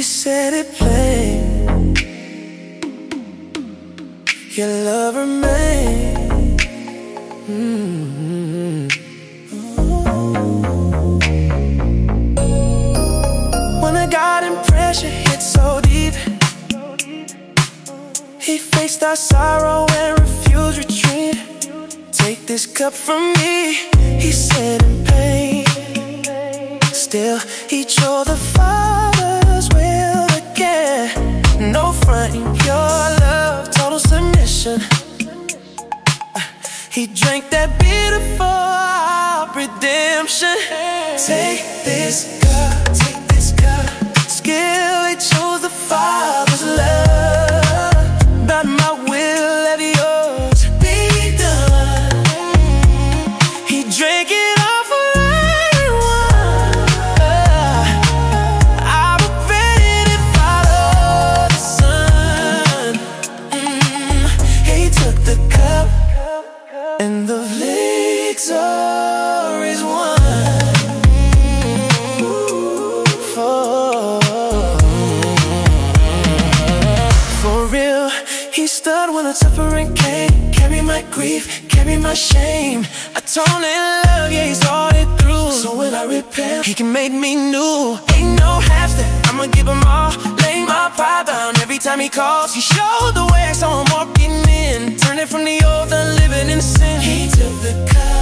said it plain, your love remains. When the garden pressure hit so deep, he faced our sorrow and refused retreat. Take this cup from me, he said in pain. Still, he chose the Father's will again. No fronting, pure love, total submission. He drank that bitter for our redemption. Take this cup, take this cup. Still, he chose the Father's love. Not my will, let yours be done. He drank it all for everyone. I repented and followed the Son. He took the cup, and the victory's won. For real, he stood when the suffering came. Carry my grief, carry my shame. I told him love, yeah, he's all it through. So when I repent, he can make me new. Ain't no half step, I'ma give him all. Lay my pride down every time he calls. He showed the way, so I'm walking in. Turning from the old and living in sin. He took the cup,